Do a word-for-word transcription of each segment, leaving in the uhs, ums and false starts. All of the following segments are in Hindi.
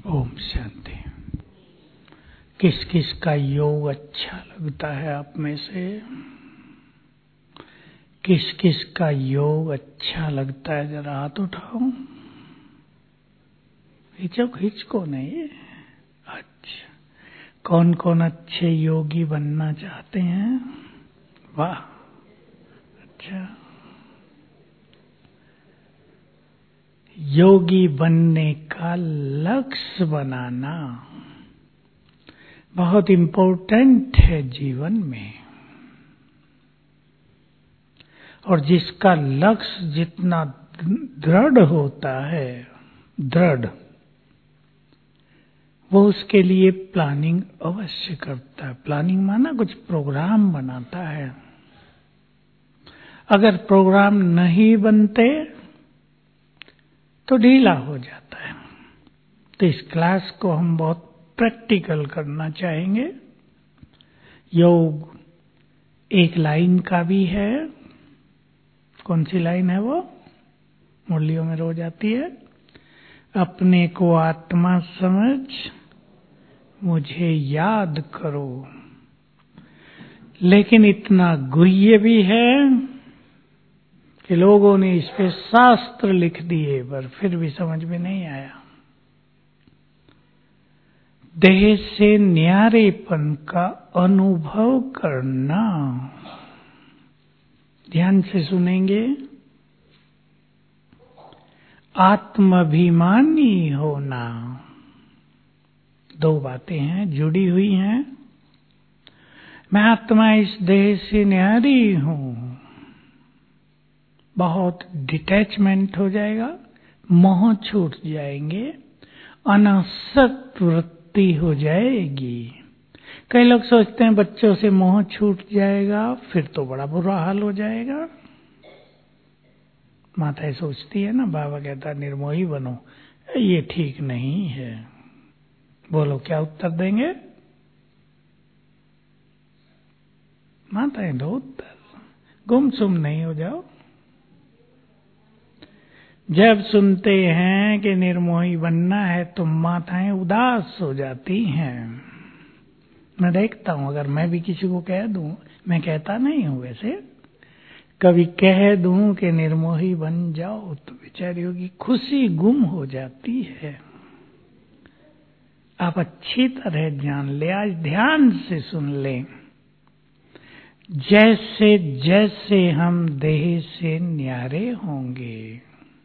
ओम शांति। किस किस का योग अच्छा लगता है आप में से? किस किस का योग अच्छा लगता है? जरा हाथ उठाओ। खींचो, खींच को नहीं। अच्छा, कौन कौन अच्छे योगी बनना चाहते हैं? वाह, अच्छा। योगी बनने का लक्ष्य बनाना बहुत इम्पोर्टेंट है जीवन में। और जिसका लक्ष्य जितना दृढ़ होता है, दृढ़, वो उसके लिए प्लानिंग अवश्य करता है। प्लानिंग माना कुछ प्रोग्राम बनाता है। अगर प्रोग्राम नहीं बनते तो ढीला हो जाता है। तो इस क्लास को हम बहुत प्रैक्टिकल करना चाहेंगे। योग एक लाइन का भी है। कौन सी लाइन है वो? मुरलियों में रोज आती है। अपने को आत्मा समझ मुझे याद करो। लेकिन इतना गुह्य भी है कि लोगों ने इस पे शास्त्र लिख दिए, पर फिर भी समझ में नहीं आया। देह से न्यारेपन का अनुभव करना। ध्यान से सुनेंगे। आत्माभिमानी होना। दो बातें हैं, जुड़ी हुई हैं। मैं आत्मा इस देह से न्यारी हूं। बहुत डिटैचमेंट हो जाएगा, मोह छूट जाएंगे, अनासक्त वृत्ति हो जाएगी। कई लोग सोचते हैं बच्चों से मोह छूट जाएगा, फिर तो बड़ा बुरा हाल हो जाएगा। माता सोचती है ना, बाबा कहता है निर्मोही बनो। ये ठीक नहीं है। बोलो क्या उत्तर देंगे? माताएं दो उत्तर, गुमसुम नहीं हो जाओ। जब सुनते हैं कि निर्मोही बनना है तो माताएं उदास हो जाती हैं। मैं देखता हूं, अगर मैं भी किसी को कह दूं, मैं कहता नहीं हूं वैसे, कभी कह दूं कि निर्मोही बन जाओ तो बेचारियों की खुशी गुम हो जाती है। आप अच्छी तरह जान ले, आज ध्यान से सुन लें। जैसे जैसे हम देह से न्यारे होंगे,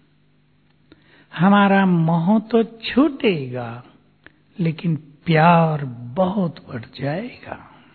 हमारा मोह तो छूटेगा, लेकिन प्यार बहुत बढ़ जाएगा।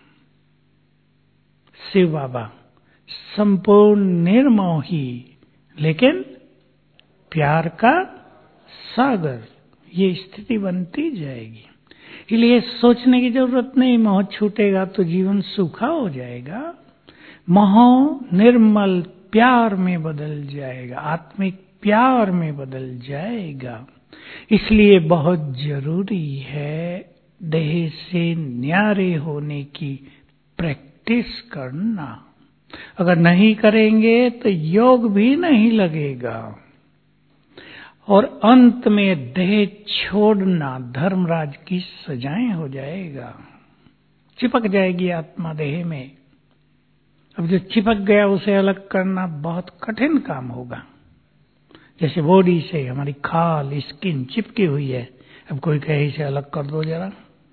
शिव बाबा संपूर्ण निर्मोही, लेकिन प्यार का सागर, ये स्थिति बनती जाएगी। इसलिए सोचने की जरूरत नहीं, मोह छूटेगा तो जीवन सूखा हो जाएगा। मोह निर्मल प्यार में बदल जाएगा, आत्मिक प्यार में बदल जाएगा। इसलिए बहुत जरूरी है देह से न्यारे होने की प्रैक्टिस करना। अगर नहीं करेंगे तो योग भी नहीं लगेगा, और अंत में देह छोड़ना धर्मराज की सजाएं हो जाएगा। चिपक जाएगी आत्मा देह में। अब जो चिपक गया उसे अलग करना बहुत कठिन काम होगा। जैसे बॉडी से हमारी खाल, स्किन चिपकी हुई है, अब कोई कहे इसे अलग कर दो जरा,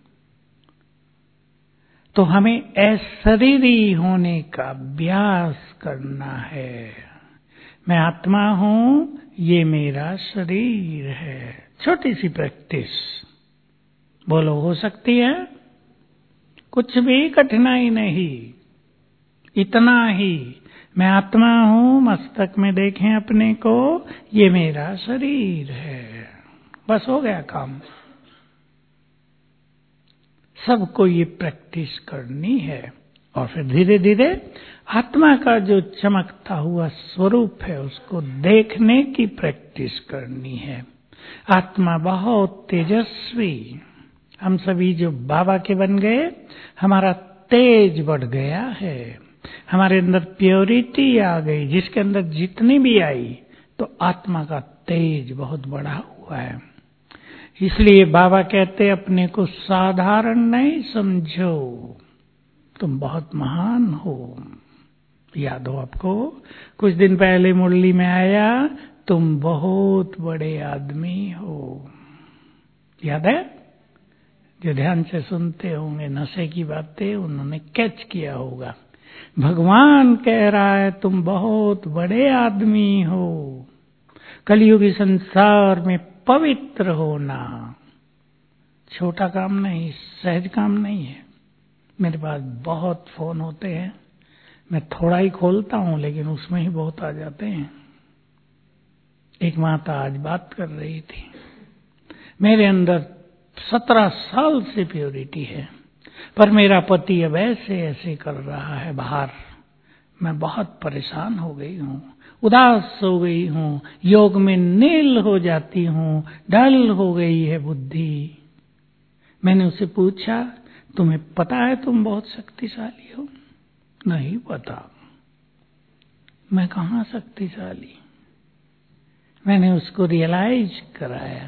तो हमें अशरीरी होने का अभ्यास करना है। मैं आत्मा हूं, ये मेरा शरीर है। छोटी सी प्रैक्टिस, बोलो हो सकती है? कुछ भी कठिनाई नहीं, इतना ही। मैं आत्मा हूं, मस्तक में देखें अपने को, ये मेरा शरीर है। बस हो गया काम। सबको ये प्रैक्टिस करनी है, और फिर धीरे धीरे आत्मा का जो चमकता हुआ स्वरूप है उसको देखने की प्रैक्टिस करनी है। आत्मा बहुत तेजस्वी। हम सभी जो बाबा के बन गए, हमारा तेज बढ़ गया है, हमारे अंदर प्योरिटी आ गई। जिसके अंदर जितनी भी आई, तो आत्मा का तेज बहुत बढ़ा हुआ है। इसलिए बाबा कहते अपने को साधारण नहीं समझो, तुम बहुत महान हो। याद हो आपको, कुछ दिन पहले मुरली में आया, तुम बहुत बड़े आदमी हो। याद है? जो ध्यान से सुनते होंगे नशे की बातें, उन्होंने कैच किया होगा। भगवान कह रहा है तुम बहुत बड़े आदमी हो। कलियुगी संसार में पवित्र होना छोटा काम नहीं, सहज काम नहीं है। मेरे पास बहुत फोन होते हैं, मैं थोड़ा ही खोलता हूं लेकिन उसमें ही बहुत आ जाते हैं। एक माता आज बात कर रही थी, मेरे अंदर सत्रह साल से प्योरिटी है, पर मेरा पति अब ऐसे ऐसे कर रहा है बाहर, मैं बहुत परेशान हो गई हूँ, उदास हो गई हूँ, योग में नील हो जाती हूँ, डल हो गई है बुद्धि। मैंने उससे पूछा, तुम्हें पता है तुम बहुत शक्तिशाली हो? नहीं पता। मैं कहाँ शक्तिशाली? मैंने उसको रियलाइज कराया,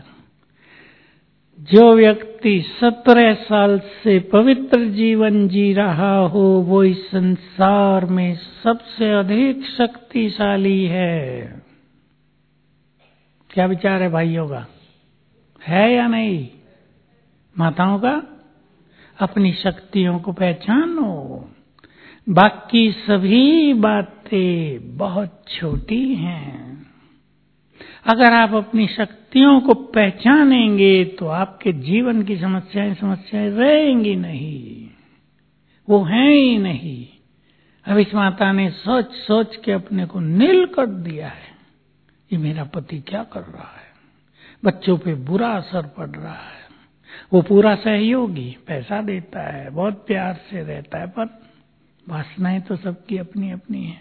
जो व्यक्ति सत्रह साल से पवित्र जीवन जी रहा हो वो इस संसार में सबसे अधिक शक्तिशाली है। क्या विचार है भाइयों का? है या नहीं? माताओं का? अपनी शक्तियों को पहचानो। बाकी सभी बातें बहुत छोटी हैं। अगर आप अपनी शक्तियों को पहचानेंगे तो आपके जीवन की समस्याएं समस्याएं रहेंगी नहीं, वो हैं ही नहीं। अब इस माता ने सोच सोच के अपने को नील कर दिया है, ये मेरा पति क्या कर रहा है, बच्चों पे बुरा असर पड़ रहा है। वो पूरा सहयोगी, पैसा देता है, बहुत प्यार से रहता है, पर वासनाएं तो सबकी अपनी अपनी है।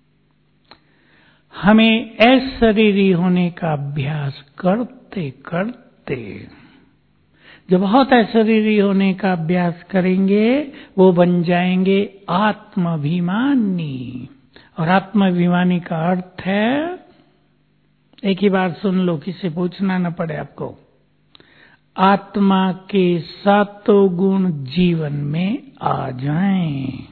हमें अशरीरी होने का अभ्यास करते करते, जो बहुत अशरीरी होने का अभ्यास करेंगे वो बन जाएंगे आत्माभिमानी। और आत्माभिमानी का अर्थ है, एक ही बार सुन लो, किसी पूछना न पड़े आपको, आत्मा के सातों गुण जीवन में आ जाएं।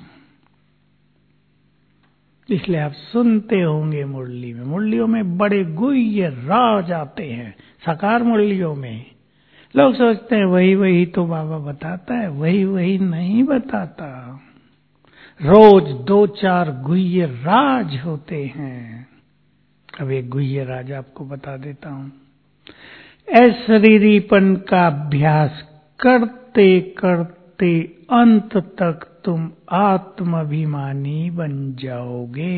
इसलिए आप सुनते होंगे मुरली में, मुरलियों में बड़े गुह्य राज आते हैं। साकार मुरलियों में लोग सोचते हैं वही वही तो बाबा बताता है, वही वही नहीं बताता। रोज दो चार गुह्य राज होते हैं। अब एक गुह्य राज आपको बता देता हूं। अशरीरीपन का अभ्यास करते करते अंत तक तुम आत्माभिमानी बन जाओगे।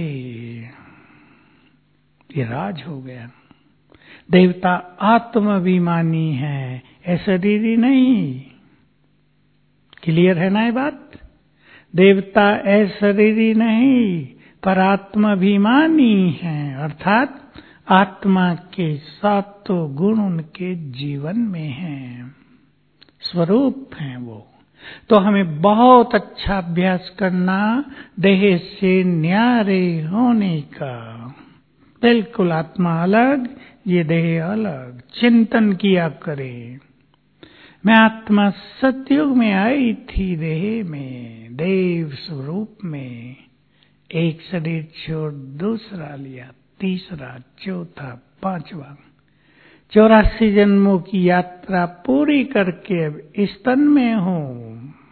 ये राज हो गया। देवता आत्माभिमानी है, अशरीरी नहीं। क्लियर है ना ये बात? देवता अशरीरी नहीं पर आत्माभिमानी है, अर्थात आत्मा के सातों गुण उनके जीवन में हैं, स्वरूप हैं वो। तो हमें बहुत अच्छा अभ्यास करना देह से न्यारे होने का। बिल्कुल आत्मा अलग, ये देह अलग। चिंतन किया करें, मैं आत्मा सतयुग में आई थी देह में, देव स्वरूप में। एक शरीर छोड़ दूसरा लिया, तीसरा, चौथा, पांचवा, चौरासी जन्मों की यात्रा पूरी करके अब इस तन में हूं।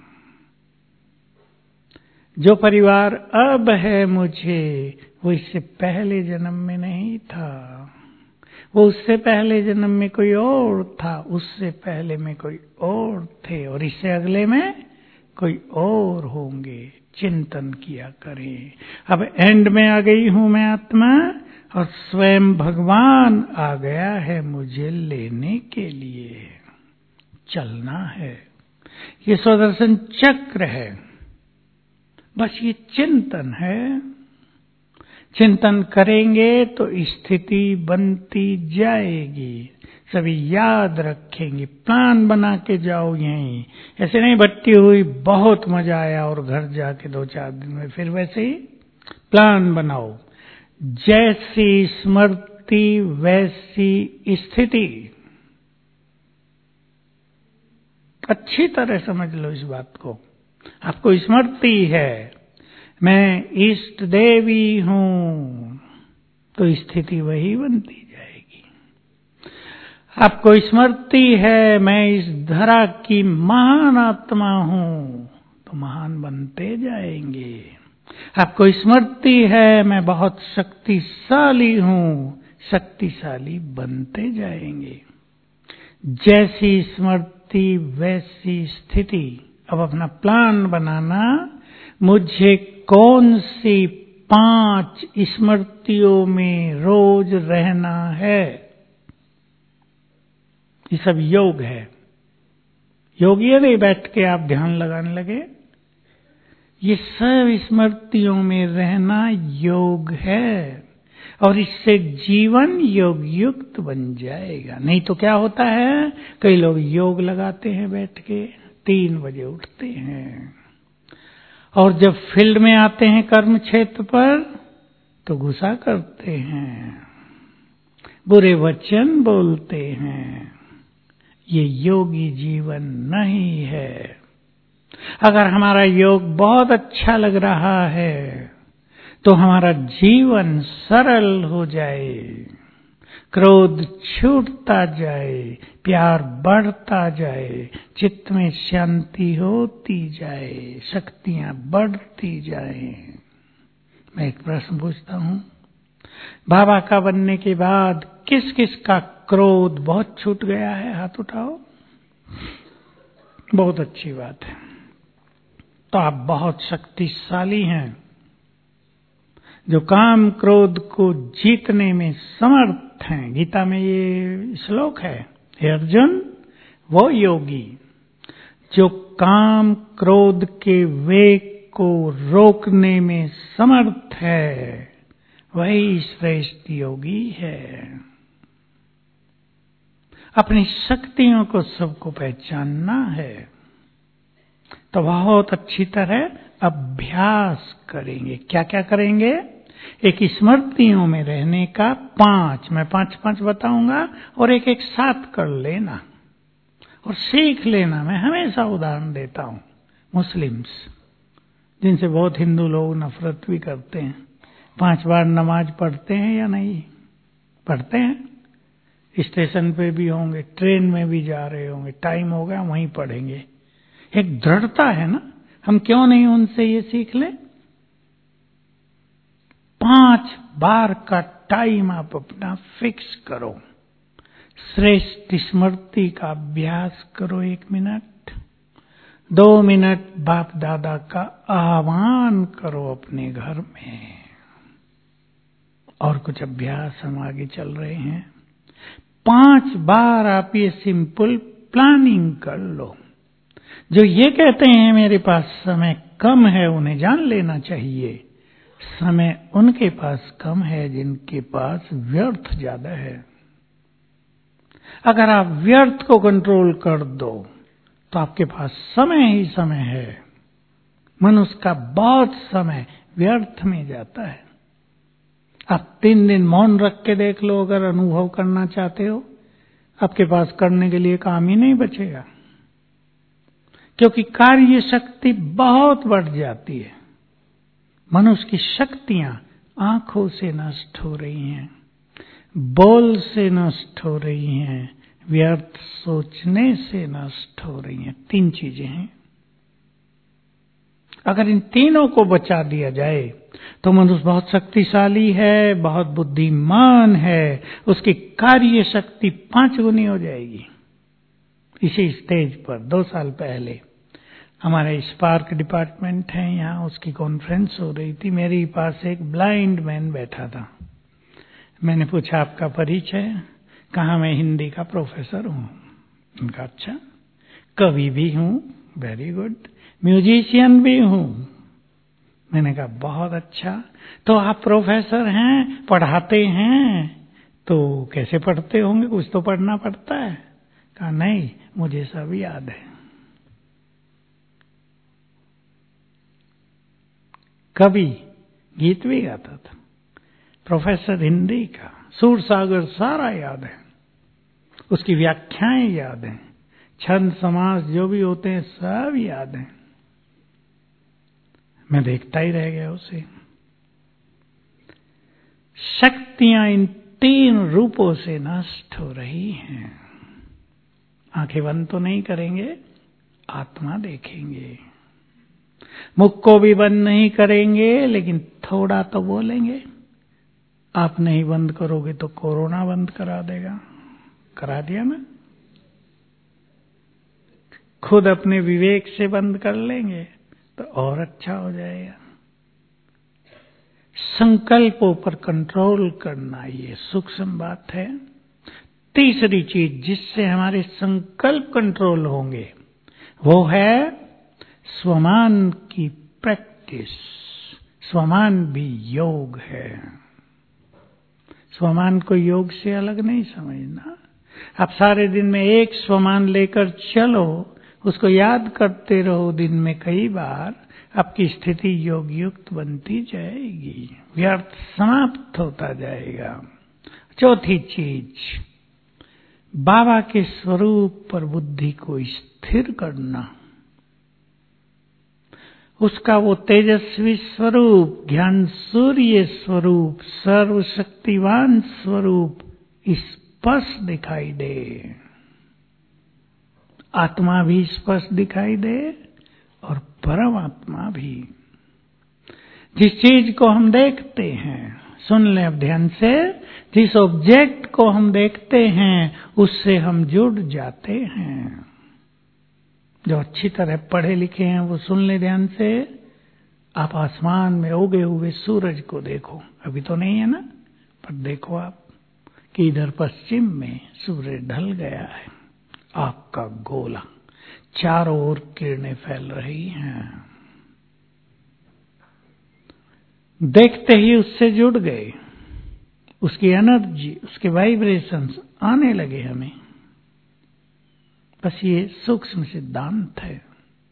जो परिवार अब है मुझे, वो इससे पहले जन्म में नहीं था। वो उससे पहले जन्म में कोई और था, उससे पहले में कोई और थे, और इससे अगले में कोई और होंगे। चिंतन किया करें। अब एंड में आ गई हूं मैं आत्मा, और स्वयं भगवान आ गया है मुझे लेने के लिए। चलना है, ये स्वदर्शन चक्र है, बस ये चिंतन है। चिंतन करेंगे तो स्थिति बनती जाएगी। सभी याद रखेंगे, प्लान बना के जाओ। यहीं ऐसे नहीं भट्टी हुई, बहुत मजा आया और घर जाके दो चार दिन में फिर वैसे ही। प्लान बनाओ, जैसी स्मृति वैसी स्थिति। अच्छी तरह समझ लो इस बात को। आपको स्मृति है मैं इष्ट देवी हूं, तो स्थिति वही बनती जाएगी। आपको स्मृति है मैं इस धरा की महान आत्मा हूं, तो महान बनते जाएंगे। आपको स्मृति है मैं बहुत शक्तिशाली हूं, शक्तिशाली बनते जाएंगे। जैसी स्मृति वैसी स्थिति। अब अपना प्लान बनाना, मुझे कौन सी पांच स्मृतियों में रोज रहना है। ये सब योग है। योग ये नहीं बैठ के आप ध्यान लगाने लगे, ये सब स्मृतियों में रहना योग है, और इससे जीवन योग युक्त बन जाएगा। नहीं तो क्या होता है, कई लोग योग लगाते हैं बैठ के, तीन बजे उठते हैं, और जब फील्ड में आते हैं कर्म क्षेत्र पर तो गुस्सा करते हैं, बुरे वचन बोलते हैं। ये योगी जीवन नहीं है। अगर हमारा योग बहुत अच्छा लग रहा है तो हमारा जीवन सरल हो जाए, क्रोध छूटता जाए, प्यार बढ़ता जाए, चित्त में शांति होती जाए, शक्तियां बढ़ती जाए। मैं एक प्रश्न पूछता हूं, बाबा का बनने के बाद किस किस का क्रोध बहुत छूट गया है? हाथ उठाओ। बहुत अच्छी बात है, तो आप बहुत शक्तिशाली हैं, जो काम क्रोध को जीतने में समर्थ हैं। गीता में ये श्लोक है, हे अर्जुन, वो योगी जो काम क्रोध के वेग को रोकने में समर्थ है, वही श्रेष्ठ योगी है। अपनी शक्तियों को सबको पहचानना है, तो बहुत अच्छी तरह अभ्यास करेंगे। क्या क्या करेंगे? एक स्मृतियों में रहने का पांच, मैं पांच पांच बताऊंगा, और एक एक साथ कर लेना और सीख लेना। मैं हमेशा उदाहरण देता हूं, मुस्लिम्स जिनसे बहुत हिंदू लोग नफरत भी करते हैं, पांच बार नमाज पढ़ते हैं या नहीं पढ़ते हैं? स्टेशन पे भी होंगे, ट्रेन में भी जा रहे होंगे, टाइम हो गया वहीं पढ़ेंगे। एक दृढ़ता है ना, हम क्यों नहीं उनसे ये सीख लें? पांच बार का टाइम आप अपना फिक्स करो, श्रेष्ठ स्मृति का अभ्यास करो। एक मिनट, दो मिनट बाप दादा का आह्वान करो अपने घर में, और कुछ अभ्यास हम आगे चल रहे हैं। पांच बार आप ये सिंपल प्लानिंग कर लो। जो ये कहते हैं मेरे पास समय कम है, उन्हें जान लेना चाहिए, समय उनके पास कम है जिनके पास व्यर्थ ज्यादा है। अगर आप व्यर्थ को कंट्रोल कर दो तो आपके पास समय ही समय है। मनुष्य का बहुत समय व्यर्थ में जाता है। आप तीन दिन मौन रख के देख लो, अगर अनुभव करना चाहते हो, आपके पास करने के लिए काम ही नहीं बचेगा, क्योंकि कार्य शक्ति बहुत बढ़ जाती है। मनुष्य की शक्तियां आंखों से नष्ट हो रही हैं, बोल से नष्ट हो रही हैं, व्यर्थ सोचने से नष्ट हो रही हैं। तीन चीजें हैं। अगर इन तीनों को बचा दिया जाए तो मनुष्य बहुत शक्तिशाली है, बहुत बुद्धिमान है, उसकी कार्य शक्ति पांच गुनी हो जाएगी। इसी स्टेज पर दो साल पहले हमारे स्पार्क डिपार्टमेंट है यहाँ, उसकी कॉन्फ्रेंस हो रही थी। मेरे पास एक ब्लाइंड मैन बैठा था। मैंने पूछा आपका परिचय? कहा मैं हिंदी का प्रोफेसर हूँ। उनका अच्छा, कवि भी हूँ, वेरी गुड, म्यूजिशियन भी हूँ। मैंने कहा बहुत अच्छा, तो आप प्रोफेसर हैं, पढ़ाते हैं, तो कैसे पढ़ते होंगे, कुछ तो पढ़ना पड़ता है। कहा नहीं, मुझे सब याद है। कवि, गीत भी गाता था, प्रोफेसर हिंदी का, सूर सागर सारा याद है, उसकी व्याख्याएं याद हैं, छंद समास जो भी होते हैं सब याद हैं। मैं देखता ही रह गया उसे। शक्तियां इन तीन रूपों से नष्ट हो रही हैं। आंखें बंद तो नहीं करेंगे, आत्मा देखेंगे। मुख को भी बंद नहीं करेंगे, लेकिन थोड़ा तो बोलेंगे। आप नहीं बंद करोगे तो कोरोना बंद करा देगा। करा दिया ना। खुद अपने विवेक से बंद कर लेंगे तो और अच्छा हो जाएगा। संकल्पों पर कंट्रोल करना ये सूक्ष्म बात है। तीसरी चीज जिससे हमारे संकल्प कंट्रोल होंगे वो है स्वमान की प्रैक्टिस। स्वमान भी योग है। स्वमान को योग से अलग नहीं समझना। आप सारे दिन में एक स्वमान लेकर चलो, उसको याद करते रहो दिन में कई बार, आपकी स्थिति योग युक्त बनती जाएगी, व्यर्थ समाप्त होता जाएगा। चौथी चीज, बाबा के स्वरूप पर बुद्धि को स्थिर करना। उसका वो तेजस्वी स्वरूप, ज्ञान सूर्य स्वरूप, सर्वशक्तिवान स्वरूप स्पष्ट दिखाई दे। आत्मा भी स्पष्ट दिखाई दे और परमात्मा भी। जिस चीज को हम देखते हैं, सुन लें अब ध्यान से, जिस ऑब्जेक्ट को हम देखते हैं उससे हम जुड़ जाते हैं। जो अच्छी तरह पढ़े लिखे हैं वो सुन ले ध्यान से। आप आसमान में उगे हुए सूरज को देखो, अभी तो नहीं है ना, पर देखो आप कि इधर पश्चिम में सूरज ढल गया है। आपका गोला, चारों ओर किरणें फैल रही हैं। देखते ही उससे जुड़ गए, उसकी एनर्जी, उसके वाइब्रेशंस आने लगे हमें। बस ये सूक्ष्म सिद्धांत है।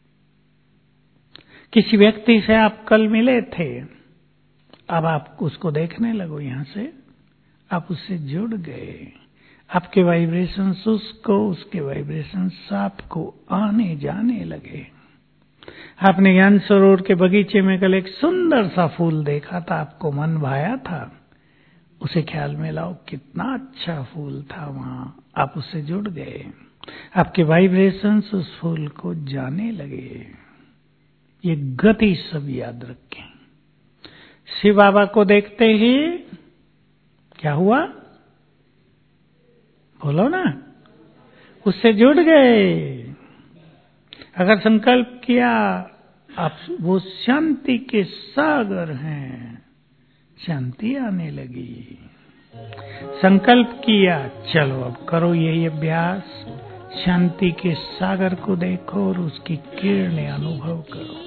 किसी व्यक्ति से आप कल मिले थे, अब आप उसको देखने लगो, यहां से आप उससे जुड़ गए। आपके वाइब्रेशंस उसको, उसके वाइब्रेशंस आपको आने जाने लगे। आपने ज्ञान सरोवर के बगीचे में कल एक सुंदर सा फूल देखा था, आपको मन भाया था, उसे ख्याल में लाओ, कितना अच्छा फूल था वहां। आप उससे जुड़ गए, आपके वाइब्रेशंस उस फूल को जाने लगे। ये गति सब याद रखें। शिव बाबा को देखते ही क्या हुआ, बोलो ना, उससे जुड़ गए। अगर संकल्प किया आप वो शांति के सागर हैं, शांति आने लगी। संकल्प किया, चलो अब करो यही अभ्यास, शांति के सागर को देखो और उसकी किरणें अनुभव करो।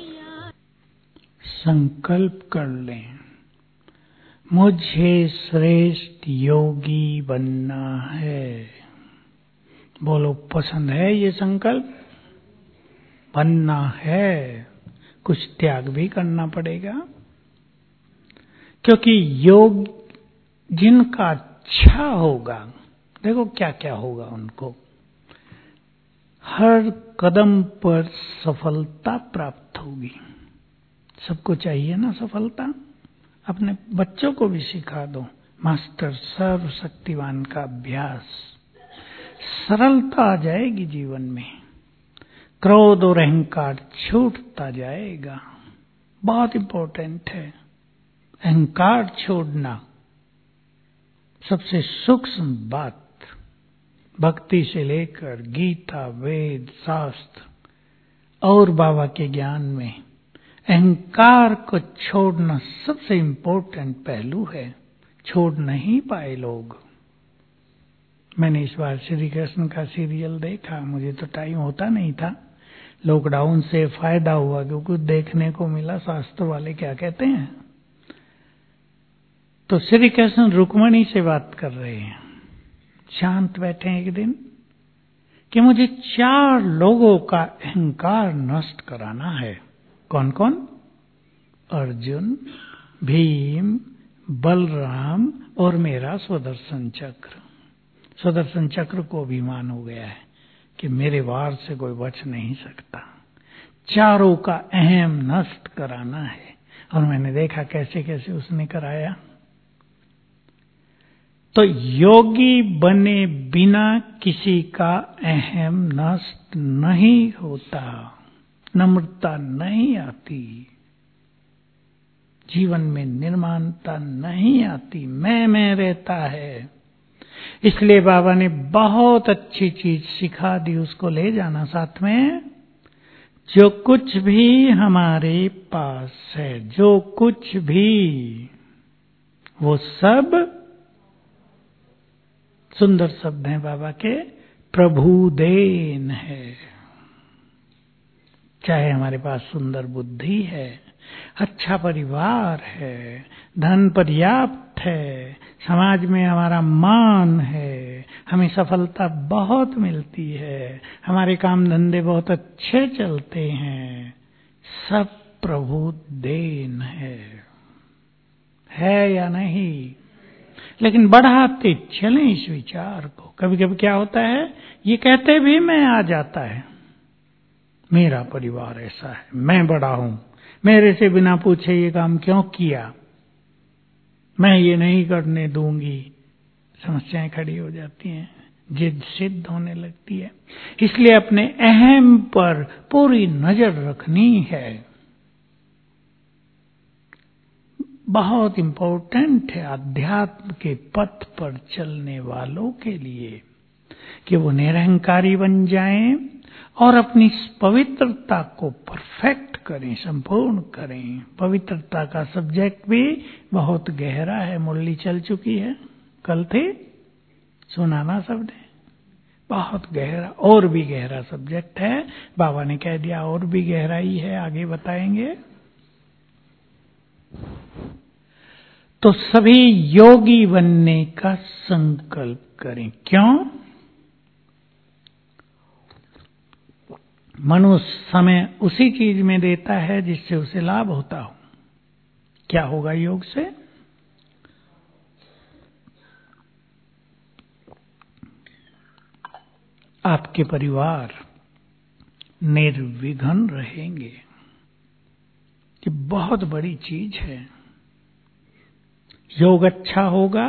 संकल्प कर लें, मुझे श्रेष्ठ योगी बनना है। बोलो, पसंद है ये संकल्प? बनना है, कुछ त्याग भी करना पड़ेगा, क्योंकि योग जिनका अच्छा होगा, देखो क्या क्या होगा उनको। हर कदम पर सफलता प्राप्त होगी। सबको चाहिए ना सफलता। अपने बच्चों को भी सिखा दो, मास्टर सर्वशक्तिवान का अभ्यास। सरलता आ जाएगी जीवन में, क्रोध और अहंकार छूटता जाएगा। बहुत इंपॉर्टेंट है अहंकार छोड़ना, सबसे सूक्ष्म बात। भक्ति से लेकर गीता, वेद, शास्त्र और बाबा के ज्ञान में अहंकार को छोड़ना सबसे इंपॉर्टेंट पहलू है। छोड़ नहीं पाए लोग। मैंने इस बार श्री कृष्ण का सीरियल देखा, मुझे तो टाइम होता नहीं था। लॉकडाउन से फायदा हुआ क्योंकि कुछ देखने को मिला, शास्त्र वाले क्या कहते हैं। तो श्री कृष्ण रुक्मणी से बात कर रहे हैं, शांत बैठे हैं एक दिन, कि मुझे चार लोगों का अहंकार नष्ट कराना है। कौन कौन? अर्जुन, भीम, बलराम और मेरा स्वदर्शन चक्र। स्वदर्शन चक्र को अभिमान हो गया है कि मेरे वार से कोई बच नहीं सकता, चारों का अहम नष्ट कराना है। और मैंने देखा कैसे कैसे उसने कराया। तो योगी बने बिना किसी का अहम नष्ट नहीं होता, नम्रता नहीं आती, जीवन में निर्माणता नहीं आती, मैं मैं रहता है। इसलिए बाबा ने बहुत अच्छी चीज सिखा दी, उसको ले जाना साथ में। जो कुछ भी हमारे पास है, जो कुछ भी, वो सब, सुंदर शब्द हैं बाबा के, प्रभु देन है। चाहे हमारे पास सुंदर बुद्धि है, अच्छा परिवार है, धन पर्याप्त है, समाज में हमारा मान है, हमें सफलता बहुत मिलती है, हमारे काम धंधे बहुत अच्छे चलते हैं, सब प्रभु देन है, है या नहीं? लेकिन बढ़ाते चलें इस विचार को। कभी कभी क्या होता है, ये कहते भी मैं आ जाता है, मेरा परिवार ऐसा है, मैं बड़ा हूं, मेरे से बिना पूछे ये काम क्यों किया, मैं ये नहीं करने दूंगी। समस्याएं खड़ी हो जाती हैं, जिद सिद्ध होने लगती है। इसलिए अपने अहम पर पूरी नजर रखनी है। बहुत इंपॉर्टेंट है अध्यात्म के पथ पर चलने वालों के लिए कि वो निरहंकारी बन जाएं और अपनी पवित्रता को परफेक्ट करें, संपूर्ण करें। पवित्रता का सब्जेक्ट भी बहुत गहरा है, मुरली चल चुकी है, कल थे, सुनाना सबने, बहुत गहरा, और भी गहरा सब्जेक्ट है। बाबा ने कह दिया और भी गहराई है, आगे बताएंगे। तो सभी योगी बनने का संकल्प करें। क्यों? मनुष्य समय उसी चीज में देता है जिससे उसे लाभ होता हो। क्या होगा योग से? आपके परिवार निर्विघ्न रहेंगे। ये बहुत बड़ी चीज है। योग अच्छा होगा,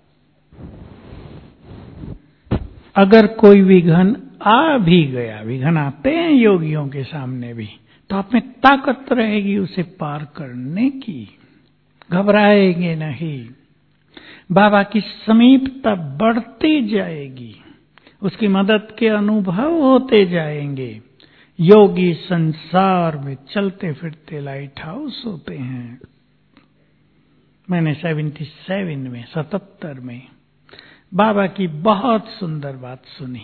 अगर कोई विघ्न आ भी गया, विघ्न आते हैं योगियों के सामने भी, तो आप में ताकत रहेगी उसे पार करने की, घबराएंगे नहीं। बाबा की समीपता बढ़ती जाएगी, उसकी मदद के अनुभव होते जाएंगे। योगी संसार में चलते फिरते लाइट हाउस होते हैं। मैंने सतहत्तर में सतहत्तर में बाबा की बहुत सुंदर बात सुनी।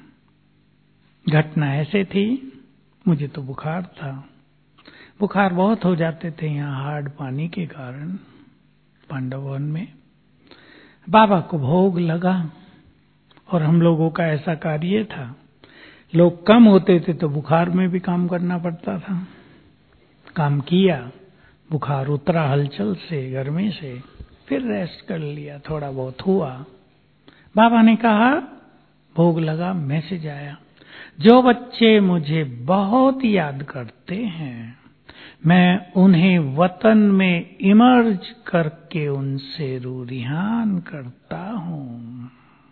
घटना ऐसे थी, मुझे तो बुखार था, बुखार बहुत हो जाते थे यहाँ हार्ड पानी के कारण पांडव वन में। बाबा को भोग लगा और हम लोगों का ऐसा कार्य था, लोग कम होते थे तो बुखार में भी काम करना पड़ता था। काम किया, बुखार उतरा हलचल से, गर्मी से, फिर रेस्ट कर लिया, थोड़ा बहुत हुआ। बाबा ने कहा, भोग लगा, मैसेज आया, जो बच्चे मुझे बहुत याद करते हैं मैं उन्हें वतन में इमर्ज करके उनसे रूरिहान करता हूं।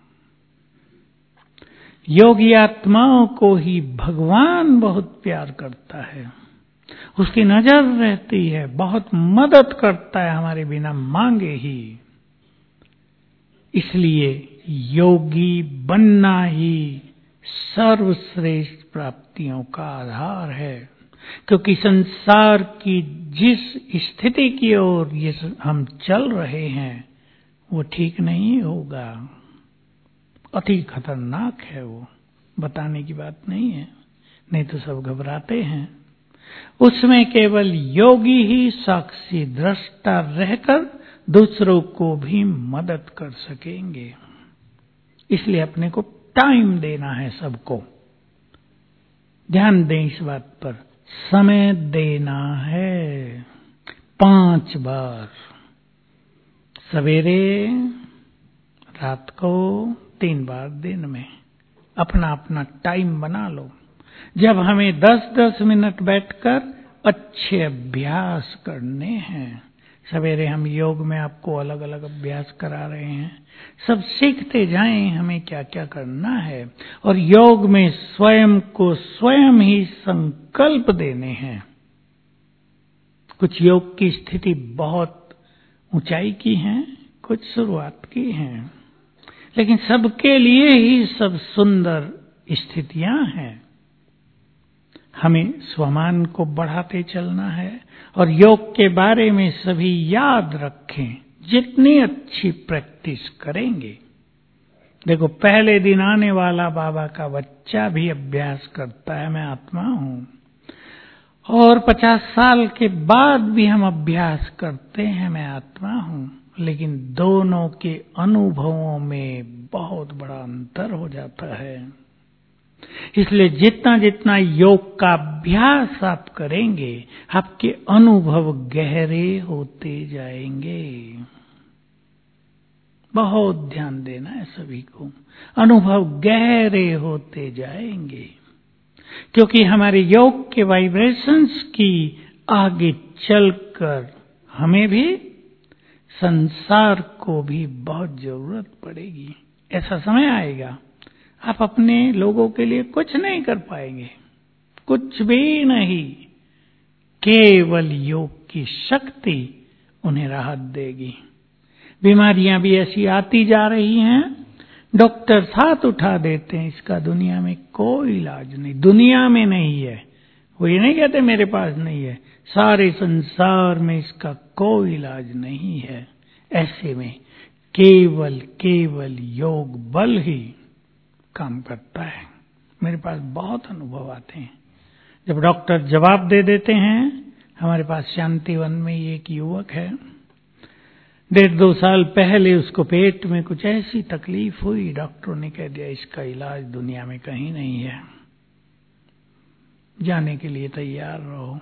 योगी आत्माओं को ही भगवान बहुत प्यार करता है, उसकी नजर रहती है, बहुत मदद करता है हमारे बिना मांगे ही। इसलिए योगी बनना ही सर्वश्रेष्ठ प्राप्तियों का आधार है, क्योंकि संसार की जिस स्थिति की ओर ये हम चल रहे हैं वो ठीक नहीं होगा, अति खतरनाक है। वो बताने की बात नहीं है, नहीं तो सब घबराते हैं। उसमें केवल योगी ही साक्षी दृष्टा रहकर दूसरों को भी मदद कर सकेंगे। इसलिए अपने को टाइम देना है, सबको ध्यान दें इस बात पर, समय देना है। पांच बार, सवेरे, रात को, तीन बार दिन में, अपना अपना टाइम बना लो। जब हमें दस दस मिनट बैठकर अच्छे अभ्यास करने हैं, सवेरे हम योग में आपको अलग अलग अभ्यास करा रहे हैं, सब सीखते जाएं हमें क्या क्या करना है। और योग में स्वयं को स्वयं ही संकल्प देने हैं। कुछ योग की स्थिति बहुत ऊंचाई की हैं, कुछ शुरुआत की हैं, लेकिन सबके लिए ही सब सुंदर स्थितियां हैं। हमें स्वमान को बढ़ाते चलना है और योग के बारे में सभी याद रखें। जितनी अच्छी प्रैक्टिस करेंगे, देखो पहले दिन आने वाला बाबा का बच्चा भी अभ्यास करता है मैं आत्मा हूं, और पचास साल के बाद भी हम अभ्यास करते हैं मैं आत्मा हूं, लेकिन दोनों के अनुभवों में बहुत बड़ा अंतर हो जाता है। इसलिए जितना जितना योग का अभ्यास आप करेंगे, आपके अनुभव गहरे होते जाएंगे। बहुत ध्यान देना है सभी को, अनुभव गहरे होते जाएंगे, क्योंकि हमारे योग के वाइब्रेशंस की आगे चलकर हमें भी संसार को भी बहुत जरूरत पड़ेगी। ऐसा समय आएगा आप अपने लोगों के लिए कुछ नहीं कर पाएंगे, कुछ भी नहीं। केवल योग की शक्ति उन्हें राहत देगी। बीमारियां भी ऐसी आती जा रही हैं, डॉक्टर हाथ उठा देते हैं, इसका दुनिया में कोई इलाज नहीं, दुनिया में नहीं है। वो ये नहीं कहते मेरे पास नहीं है, सारे संसार में इसका कोई इलाज नहीं है। ऐसे में केवल केवल योग बल ही काम करता है। मेरे पास बहुत अनुभव आते हैं, जब डॉक्टर जवाब दे देते हैं। हमारे पास शांतिवन में एक युवक है, डेढ़ दो साल पहले उसको पेट में कुछ ऐसी तकलीफ हुई, डॉक्टरों ने कह दिया इसका इलाज दुनिया में कहीं नहीं है, जाने के लिए तैयार रहो,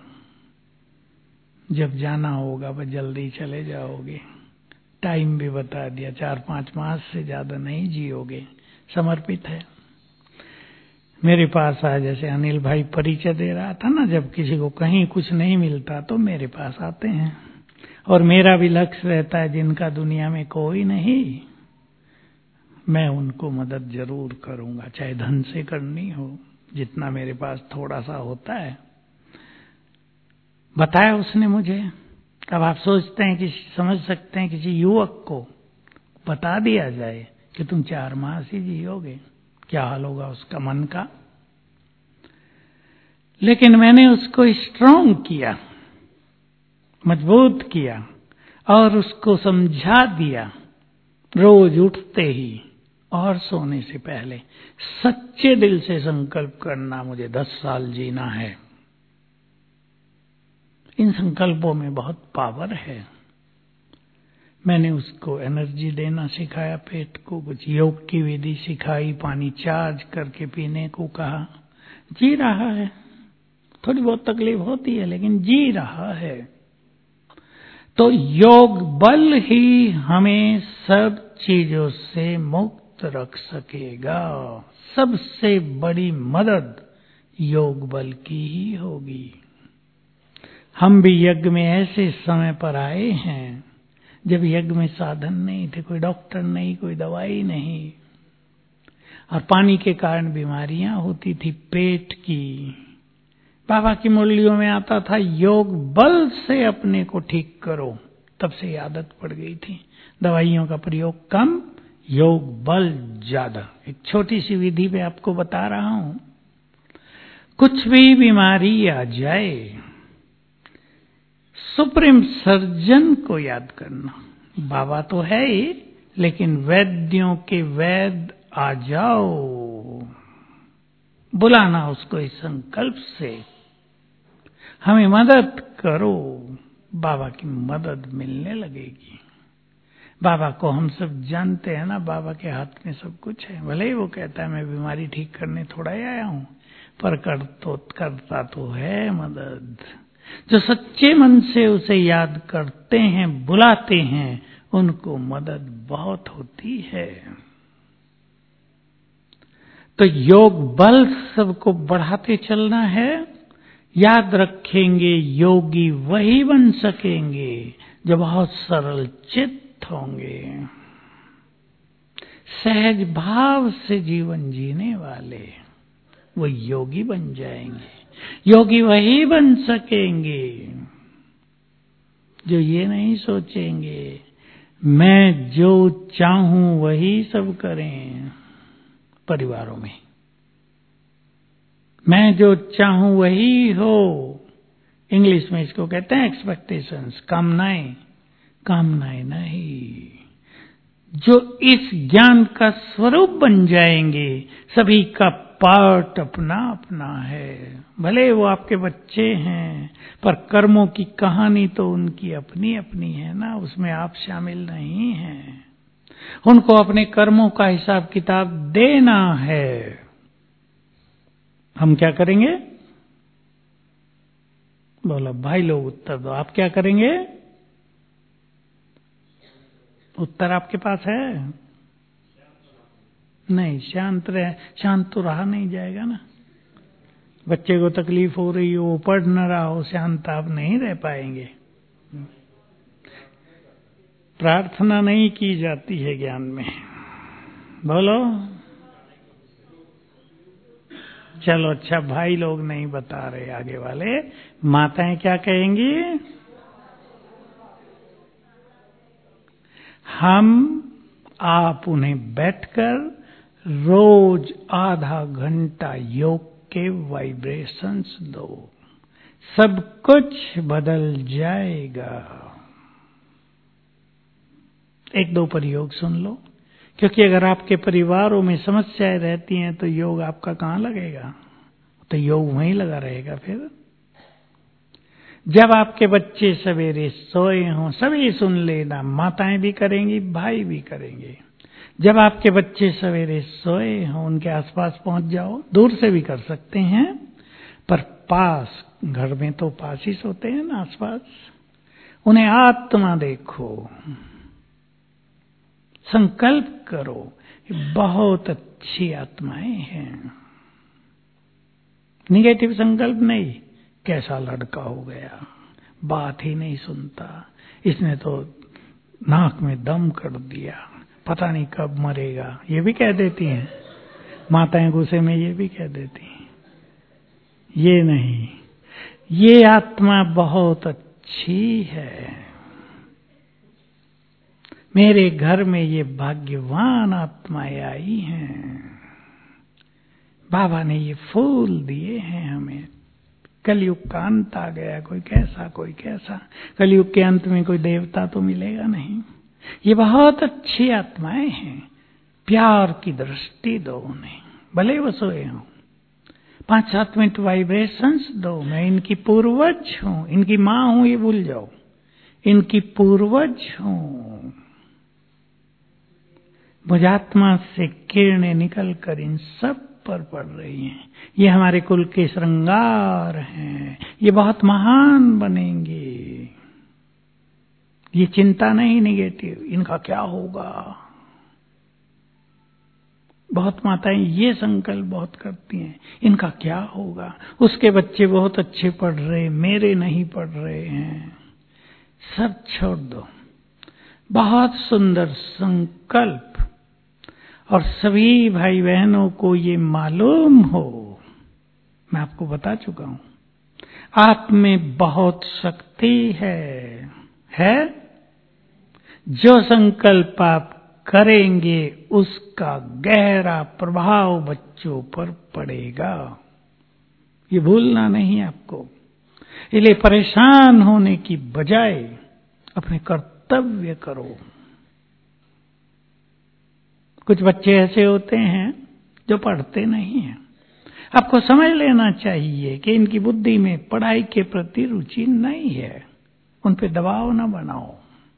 जब जाना होगा वह जल्दी चले जाओगे। टाइम भी बता दिया, चार पांच मास से ज्यादा नहीं जियोगे, समर्पित है। मेरे पास आया, जैसे अनिल भाई परिचय दे रहा था ना, जब किसी को कहीं कुछ नहीं मिलता तो मेरे पास आते हैं। और मेरा भी लक्ष्य रहता है, जिनका दुनिया में कोई नहीं, मैं उनको मदद जरूर करूंगा, चाहे धन से करनी हो, जितना मेरे पास थोड़ा सा होता है। बताया उसने मुझे। अब आप सोचते हैं कि समझ सकते हैं, किसी युवक को बता दिया जाए कि तुम चार मास ही जियोगे, क्या हाल होगा उसका मन का। लेकिन मैंने उसको स्ट्रांग किया, मजबूत किया और उसको समझा दिया, रोज उठते ही और सोने से पहले सच्चे दिल से संकल्प करना, मुझे दस साल जीना है। इन संकल्पों में बहुत पावर है। मैंने उसको एनर्जी देना सिखाया, पेट को कुछ योग की विधि सिखाई, पानी चार्ज करके पीने को कहा। जी रहा है, थोड़ी बहुत तकलीफ होती है लेकिन जी रहा है। तो योग बल ही हमें सब चीजों से मुक्त रख सकेगा। सबसे बड़ी मदद योग बल की ही होगी। हम भी यज्ञ में ऐसे समय पर आए हैं जब यज्ञ में साधन नहीं थे, कोई डॉक्टर नहीं, कोई दवाई नहीं, और पानी के कारण बीमारियां होती थी पेट की। बाबा की मुरलियों में आता था, योग बल से अपने को ठीक करो। तब से आदत पड़ गई थी, दवाइयों का प्रयोग कम, योग बल ज्यादा। एक छोटी सी विधि में आपको बता रहा हूं। कुछ भी बीमारी आ जाए, सुप्रीम सर्जन को याद करना। बाबा तो है ही, लेकिन वैद्यों के वैद्य आ जाओ, बुलाना उसको इस संकल्प से, हमें मदद करो, बाबा की मदद मिलने लगेगी। बाबा को हम सब जानते हैं ना, बाबा के हाथ में सब कुछ है। भले ही वो कहता है मैं बीमारी ठीक करने थोड़ा ही आया हूं, पर कर तो करता तो है मदद। जो सच्चे मन से उसे याद करते हैं, बुलाते हैं, उनको मदद बहुत होती है। तो योग बल सबको बढ़ाते चलना है। याद रखेंगे योगी वही बन सकेंगे जो बहुत सरल चित्त होंगे, सहज भाव से जीवन जीने वाले, वो योगी बन जाएंगे। योगी वही बन सकेंगे जो ये नहीं सोचेंगे मैं जो चाहूं वही सब करें। परिवारों में मैं जो चाहूं वही हो, इंग्लिश में इसको कहते हैं एक्सपेक्टेशंस, कामनाएं। कामनाएं नहीं, जो इस ज्ञान का स्वरूप बन जाएंगे। सभी का पार्ट अपना अपना है, भले वो आपके बच्चे हैं, पर कर्मों की कहानी तो उनकी अपनी अपनी है ना, उसमें आप शामिल नहीं हैं। उनको अपने कर्मों का हिसाब किताब देना है। हम क्या करेंगे? बोलो भाई लोग उत्तर दो, आप क्या करेंगे? उत्तर आपके पास है? नहीं, शांत रहे, शांत तो रहा नहीं जाएगा ना। बच्चे को तकलीफ हो रही हो, पढ़ न रहा हो, शांत आप नहीं रह पाएंगे। प्रार्थना नहीं की जाती है ज्ञान में। बोलो चलो अच्छा, भाई लोग नहीं बता रहे, आगे वाले माताएं क्या कहेंगी? हम आप उन्हें बैठकर रोज आधा घंटा योग के वाइब्रेशंस दो, सब कुछ बदल जाएगा। एक दो प्रयोग सुन लो, क्योंकि अगर आपके परिवारों में समस्याएं रहती हैं तो योग आपका कहाँ लगेगा? तो योग वहीं लगा रहेगा। फिर जब आपके बच्चे सवेरे सोए हों, सभी सुन लेना, माताएं भी करेंगी, भाई भी करेंगे। जब आपके बच्चे सवेरे सोए हों, उनके आसपास पहुंच जाओ, दूर से भी कर सकते हैं, पर पास, घर में तो पास ही सोते हैं ना आसपास, उन्हें आत्मा देखो, संकल्प करो बहुत अच्छी आत्माएं हैं। निगेटिव संकल्प नहीं, कैसा लड़का हो गया, बात ही नहीं सुनता, इसने तो नाक में दम कर दिया, पता नहीं कब मरेगा, ये भी कह देती हैं माताएं, गुस्से में ये भी कह देती हैं। ये नहीं, ये आत्मा बहुत अच्छी है, मेरे घर में ये भाग्यवान आत्माएं आई हैं, बाबा ने ये फूल दिए हैं हमें। कलयुग का अंत आ गया, कोई कैसा कोई कैसा, कलयुग के अंत में कोई देवता तो मिलेगा नहीं। ये बहुत अच्छी आत्माएं हैं, प्यार की दृष्टि दो उन्हें, भले वो सोए हों, पांच सात मिनट वाइब्रेशंस दो। मैं इनकी पूर्वज हूं, इनकी मां हूं ये भूल जाओ, इनकी पूर्वज हूं। मुझात्मा से किरणें निकलकर इन सब पर पड़ रही हैं। ये हमारे कुल के श्रृंगार हैं, ये बहुत महान बनेंगे। ये चिंता नहीं निगेटिव, इनका क्या होगा। बहुत माताएं ये संकल्प बहुत करती हैं, इनका क्या होगा, उसके बच्चे बहुत अच्छे पढ़ रहे, मेरे नहीं पढ़ रहे हैं। सब छोड़ दो, बहुत सुंदर संकल्प। और सभी भाई बहनों को ये मालूम हो, मैं आपको बता चुका हूं, आप में बहुत शक्ति है है जो संकल्प आप करेंगे उसका गहरा प्रभाव बच्चों पर पड़ेगा, ये भूलना नहीं आपको। इसलिए परेशान होने की बजाय अपने कर्तव्य करो। कुछ बच्चे ऐसे होते हैं जो पढ़ते नहीं हैं, आपको समझ लेना चाहिए कि इनकी बुद्धि में पढ़ाई के प्रति रुचि नहीं है, उन पे दबाव न बनाओ।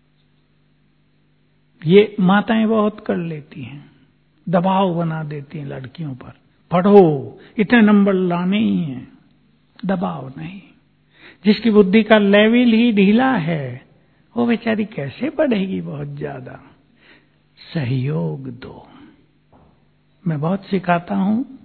ये माताएं बहुत कर लेती हैं, दबाव बना देती हैं लड़कियों पर, पढ़ो, इतने नंबर लाने ही हैं। दबाव नहीं, जिसकी बुद्धि का लेवल ही ढीला है वो बेचारी कैसे पढ़ेगी बहुत ज्यादा। सहयोग दो। मैं बहुत सिखाता हूं,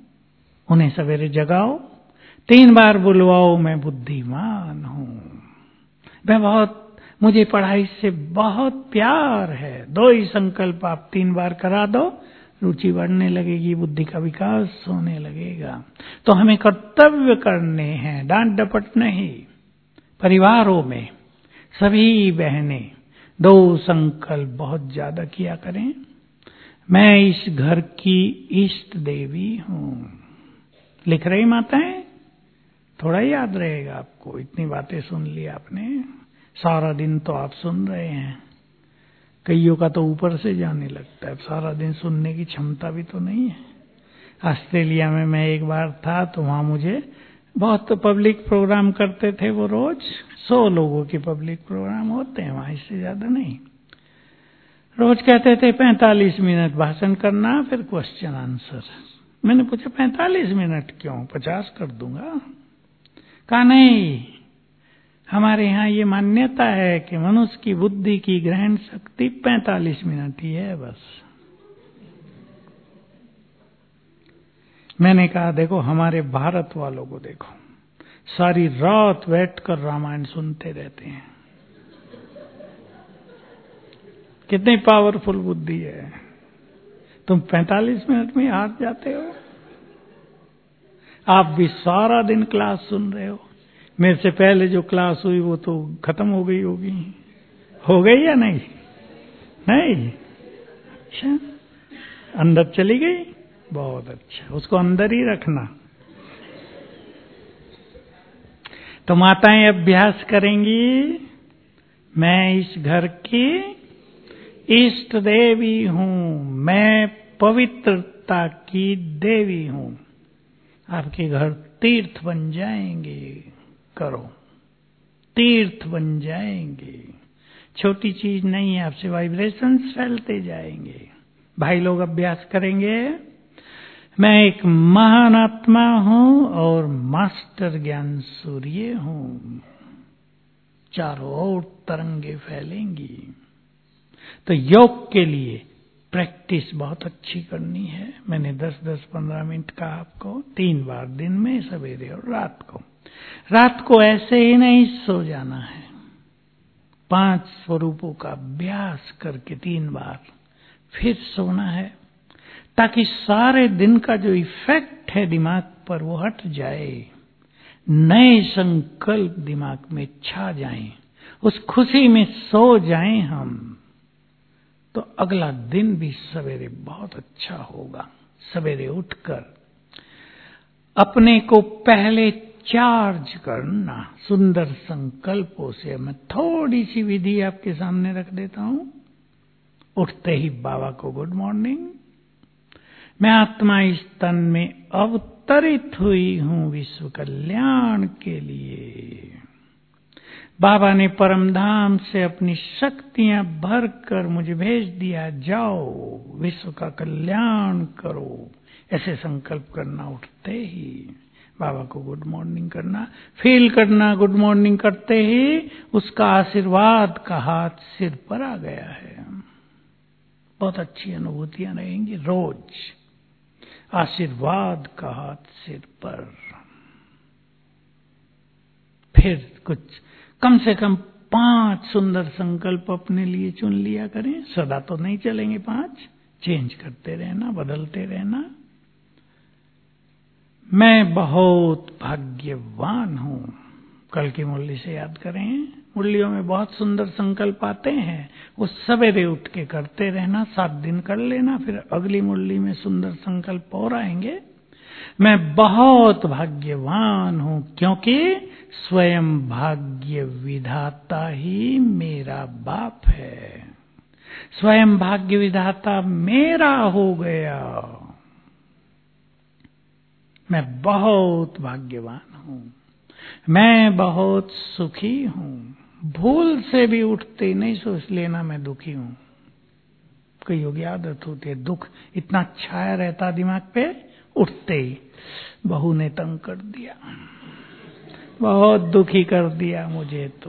उन्हें सवेरे जगाओ, तीन बार बुलवाओ, मैं बुद्धिमान हूं, मैं बहुत, मुझे पढ़ाई से बहुत प्यार है। दो ही संकल्प आप तीन बार करा दो, रुचि बढ़ने लगेगी, बुद्धि का विकास होने लगेगा। तो हमें कर्तव्य करने हैं, डांट डपट नहीं। परिवारों में सभी बहनें दो संकल्प बहुत ज्यादा किया करें। मैं इस घर की इष्ट देवी हूं। लिख रही माताएं, थोड़ा याद रहेगा आपको, इतनी बातें सुन ली आपने, सारा दिन तो आप सुन रहे हैं, कईयों का तो ऊपर से जाने लगता है, सारा दिन सुनने की क्षमता भी तो नहीं है। ऑस्ट्रेलिया में मैं एक बार था तो वहां मुझे बहुत पब्लिक प्रोग्राम करते थे वो, रोज सौ लोगों के पब्लिक प्रोग्राम होते हैं वहां, इससे ज्यादा नहीं। रोज कहते थे पैंतालीस मिनट भाषण करना, फिर क्वेश्चन आंसर। मैंने पूछा पैंतालीस मिनट क्यों, पचास कर दूंगा। कहा नहीं, हमारे यहाँ ये मान्यता है कि मनुष्य की बुद्धि की ग्रहण शक्ति पैंतालीस मिनट ही है बस। मैंने कहा देखो, हमारे भारत वालों को देखो, सारी रात बैठकर रामायण सुनते रहते हैं, कितनी पावरफुल बुद्धि है। तुम पैंतालीस मिनट में हार जाते हो। आप भी सारा दिन क्लास सुन रहे हो। मेरे से पहले जो क्लास हुई वो तो खत्म हो गई होगी, हो गई या नहीं? नहीं, अच्छा, अंदर चली गई, बहुत अच्छा, उसको अंदर ही रखना। तो माताएं अभ्यास करेंगी, मैं इस घर की इष्ट देवी हूं, मैं पवित्रता की देवी हूं। आपके घर तीर्थ बन जाएंगे, करो, तीर्थ बन जाएंगे। छोटी चीज नहीं है, आपसे वाइब्रेशंस फैलते जाएंगे। भाई लोग अभ्यास करेंगे, मैं एक महान आत्मा हूं और मास्टर ज्ञान सूर्य हूं। चारों ओर तरंगे फैलेंगी। तो योग के लिए प्रैक्टिस बहुत अच्छी करनी है। मैंने दस दस पंद्रह मिनट का आपको तीन बार, दिन में, सवेरे और रात को। रात को ऐसे ही नहीं सो जाना है, पांच स्वरूपों का अभ्यास करके तीन बार फिर सोना है, ताकि सारे दिन का जो इफेक्ट है दिमाग पर वो हट जाए, नए संकल्प दिमाग में छा जाएं, उस खुशी में सो जाएं हम, तो अगला दिन भी सवेरे बहुत अच्छा होगा। सवेरे उठकर अपने को पहले चार्ज करना सुंदर संकल्पों से। मैं थोड़ी सी विधि आपके सामने रख देता हूं। उठते ही बाबा को गुड मॉर्निंग। मैं आत्मा इस तन में अवतरित हुई हूं विश्व कल्याण के लिए। बाबा ने परमधाम से अपनी शक्तियां भरकर मुझे भेज दिया, जाओ विश्व का कल्याण करो। ऐसे संकल्प करना उठते ही, बाबा को गुड मॉर्निंग करना, फील करना गुड मॉर्निंग करते ही उसका आशीर्वाद का हाथ सिर पर आ गया है। बहुत अच्छी अनुभूतियां रहेंगी रोज, आशीर्वाद का हाथ सिर पर। फिर कुछ कम से कम पांच सुंदर संकल्प अपने लिए चुन लिया करें। सदा तो नहीं चलेंगे पांच, चेंज करते रहना, बदलते रहना। मैं बहुत भाग्यवान हूं, कल की मुरली से याद करें। मुरलियों में बहुत सुंदर संकल्प आते हैं, वो सवेरे उठ के करते रहना, सात दिन कर लेना, फिर अगली मुरली में सुंदर संकल्प और आएंगे। मैं बहुत भाग्यवान हूं, क्योंकि स्वयं भाग्य विधाता ही मेरा बाप है। स्वयं भाग्य विधाता मेरा हो गया। मैं बहुत भाग्यवान हूं, मैं बहुत सुखी हूं। भूल से भी उठते नहीं सोच लेना मैं दुखी हूं। कई योगी आदत होती है, दुख इतना छाया रहता दिमाग पे, उठते ही बहू ने तंग कर दिया, बहुत दुखी कर दिया मुझे। तो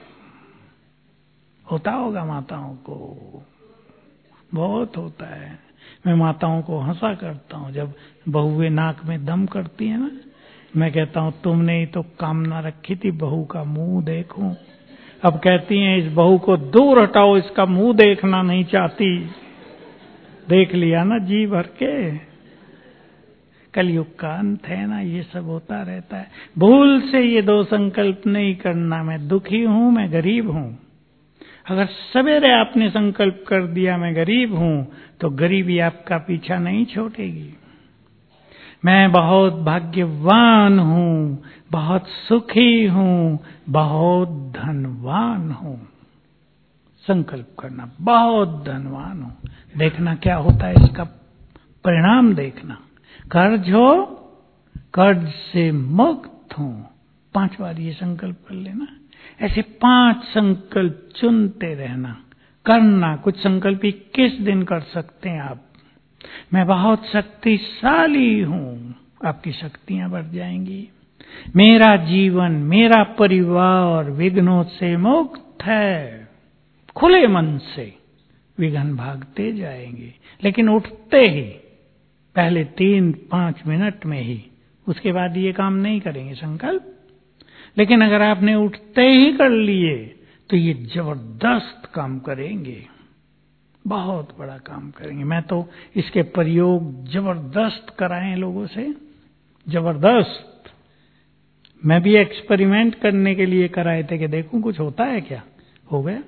होता होगा माताओं को, बहुत होता है। मैं माताओं को हंसा करता हूँ, जब बहुएं नाक में दम करती है ना, मैं कहता हूँ तुमने ही तो कामना रखी थी बहू का मुंह देखूं, अब कहती हैं इस बहू को दूर हटाओ, इसका मुंह देखना नहीं चाहती। देख लिया ना जी भर के। कलयुग का अंत है ना, ये सब होता रहता है। भूल से ये दो संकल्प नहीं करना, मैं दुखी हूं, मैं गरीब हूं। अगर सवेरे आपने संकल्प कर दिया मैं गरीब हूं, तो गरीबी आपका पीछा नहीं छोड़ेगी। मैं बहुत भाग्यवान हूं, बहुत सुखी हूं, बहुत धनवान हूं। संकल्प करना, बहुत धनवान हूं। देखना क्या होता है, इसका परिणाम देखना। कर्ज हो, कर्ज से मुक्त हूं। पांच बार ये संकल्प कर लेना। ऐसे पांच संकल्प चुनते रहना, करना। कुछ संकल्प इक्कीस दिन कर सकते हैं आप। मैं बहुत शक्तिशाली हूं, आपकी शक्तियां बढ़ जाएंगी। मेरा जीवन, मेरा परिवार विघ्नों से मुक्त है। खुले मन से विघ्न भागते जाएंगे, लेकिन उठते ही पहले तीन पांच मिनट में ही, उसके बाद ये काम नहीं करेंगे संकल्प। लेकिन अगर आपने उठते ही कर लिए तो ये जबरदस्त काम करेंगे, बहुत बड़ा काम करेंगे। मैं तो इसके प्रयोग जबरदस्त कराए लोगों से, जबरदस्त। मैं भी एक्सपेरिमेंट करने के लिए कराए थे कि देखूं कुछ होता है क्या। हो गया।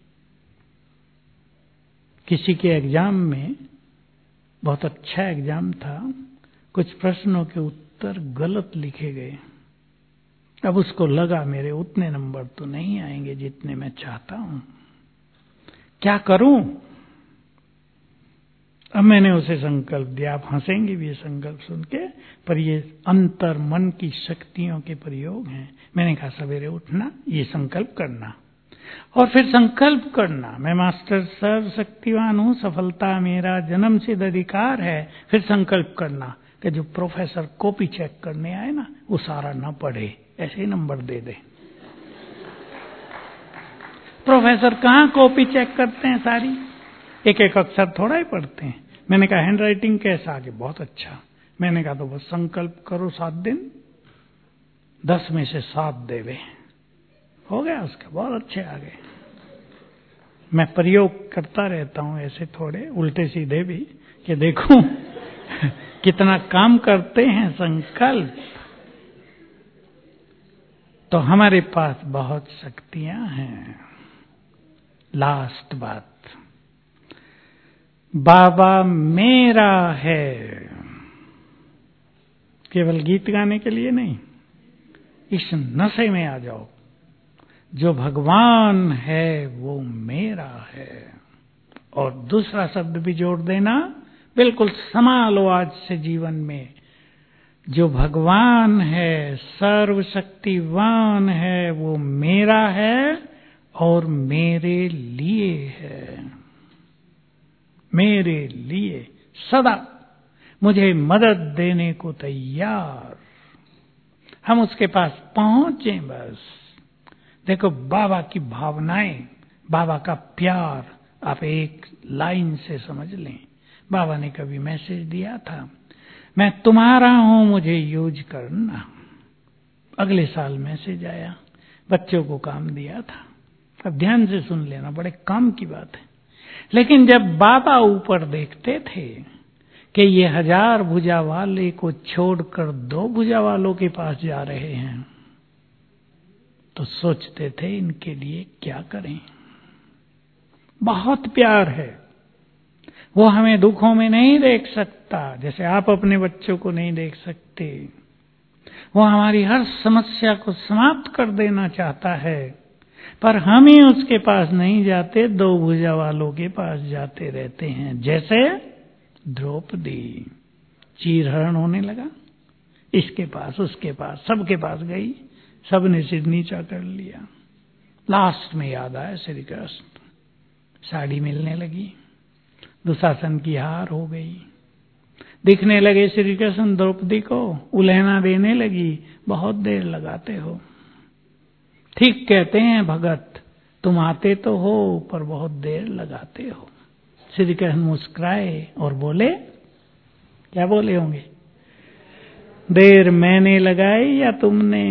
किसी के एग्जाम में, बहुत अच्छा एग्जाम था, कुछ प्रश्नों के उत्तर गलत लिखे गए। अब उसको लगा मेरे उतने नंबर तो नहीं आएंगे जितने मैं चाहता हूं, क्या करूं। अब मैंने उसे संकल्प दिया। आप हंसेंगे भी ये संकल्प सुन के, पर ये अंतर मन की शक्तियों के प्रयोग हैं। मैंने कहा सवेरे उठना, ये संकल्प करना, और फिर संकल्प करना मैं मास्टर सर्वशक्तिवान हूं, सफलता मेरा जन्म सिद्ध अधिकार है। फिर संकल्प करना कि जो प्रोफेसर कॉपी चेक करने आए ना, वो सारा न पढ़े, ऐसे ही नंबर दे दे। प्रोफेसर कहाँ कॉपी चेक करते हैं सारी, एक एक अक्षर थोड़ा ही पढ़ते हैं। मैंने कहा हैंड राइटिंग कैसा आगे, बहुत अच्छा। मैंने कहा तो बस संकल्प करो सात दिन, दस में से सात देवे, हो गया उसका, बहुत अच्छे आ गए। मैं प्रयोग करता रहता हूं ऐसे थोड़े उल्टे सीधे भी, कि देखूं कितना काम करते हैं संकल्प। तो हमारे पास बहुत शक्तियां हैं। लास्ट बात, बाबा मेरा है, केवल गीत गाने के लिए नहीं, इस नशे में आ जाओ। जो भगवान है वो मेरा है। और दूसरा शब्द भी जोड़ देना, बिल्कुल समा लो आज से जीवन में। जो भगवान है, सर्वशक्तिवान है, वो मेरा है और मेरे लिए है। मेरे लिए सदा मुझे मदद देने को तैयार। हम उसके पास पहुंचे बस। देखो बाबा की भावनाएं, बाबा का प्यार आप एक लाइन से समझ लें। बाबा ने कभी मैसेज दिया था, मैं तुम्हारा हूं, मुझे यूज करना। अगले साल मैसेज आया, बच्चों को काम दिया था। अब ध्यान से सुन लेना, बड़े काम की बात है। लेकिन जब बाबा ऊपर देखते थे कि ये हजार भुजा वाले को छोड़कर दो भुजा वालों के पास जा रहे हैं, तो सोचते थे इनके लिए क्या करें। बहुत प्यार है, वो हमें दुखों में नहीं देख सकता, जैसे आप अपने बच्चों को नहीं देख सकते। वो हमारी हर समस्या को समाप्त कर देना चाहता है, पर हम ही उसके पास नहीं जाते, दो भुजा वालों के पास जाते रहते हैं। जैसे द्रौपदी चीरहरण होने लगा, इसके पास उसके पास सबके पास गई, सबने सिर नीचा कर लिया। लास्ट में याद आया श्री कृष्ण, साड़ी मिलने लगी, दुशासन की हार हो गई, दिखने लगे श्री कृष्ण द्रौपदी को, उलहना देने लगी, बहुत देर लगाते हो। ठीक कहते हैं भगत, तुम आते तो हो पर बहुत देर लगाते हो। श्री कृष्ण मुस्कुराए और बोले, क्या बोले होंगे? देर मैंने लगाई या तुमने?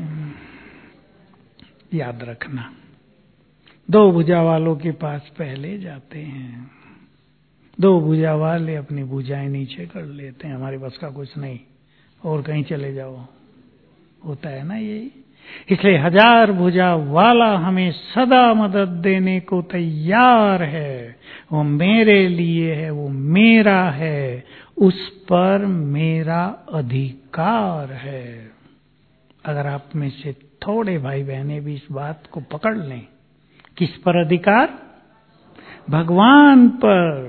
याद रखना, दो भुजा वालों के पास पहले जाते हैं। दो भुजा वाले अपनी भुजाएं नीचे कर लेते हैं, हमारे पास का कुछ नहीं, और कहीं चले जाओ, होता है ना यही। इसलिए हजार भुजा वाला हमें सदा मदद देने को तैयार है। वो मेरे लिए है, वो मेरा है, उस पर मेरा अधिकार है। अगर आप में से थोड़े भाई बहनें भी इस बात को पकड़ लें, किस पर अधिकार? भगवान पर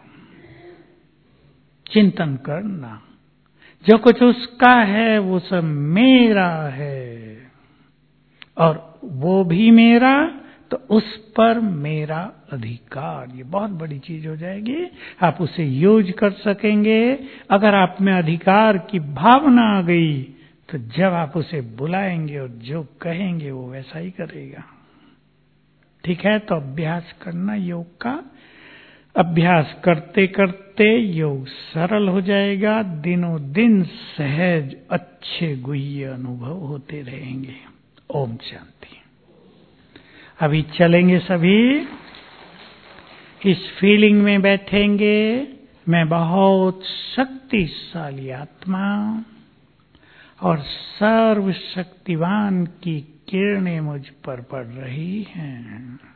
चिंतन करना, जो कुछ उसका है वो सब मेरा है, और वो भी मेरा, तो उस पर मेरा अधिकार। ये बहुत बड़ी चीज हो जाएगी, आप उसे यूज कर सकेंगे। अगर आप में अधिकार की भावना आ गई तो जब आप उसे बुलाएंगे और जो कहेंगे वो वैसा ही करेगा। ठीक है, तो अभ्यास करना योग का। अभ्यास करते करते योग सरल हो जाएगा, दिनों दिन सहज अच्छे गुह्य अनुभव होते रहेंगे। ओम शांति। अभी चलेंगे सभी, इस फीलिंग में बैठेंगे, मैं बहुत शक्तिशाली आत्मा और सर्वशक्तिवान की किरणें मुझ पर पड़ रही हैं।